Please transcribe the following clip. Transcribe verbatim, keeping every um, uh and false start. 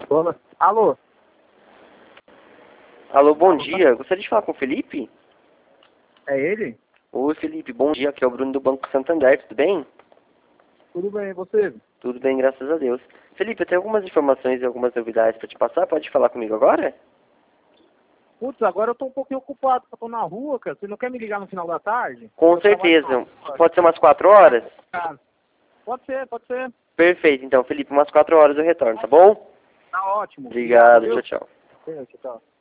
Olá. Alô? Alô, bom dia. Gostaria de falar com o Felipe? É ele? Oi, Felipe. Bom dia. Aqui é o Bruno do Banco Santander. Tudo bem? Tudo bem, e você? Tudo bem, graças a Deus. Felipe, eu tenho algumas informações e algumas novidades para te passar. Pode falar comigo agora? Putz, agora eu tô um pouquinho ocupado, porque eu tô na rua, cara. Você não quer me ligar no final da tarde? Com Eu trabalho certeza. na rua. Pode ser umas quatro horas? Cara, pode ser, pode ser. Perfeito. Então, Felipe, umas quatro horas eu retorno, tá bom? Tá ótimo. Obrigado. viu? Tchau, tchau. É, tchau.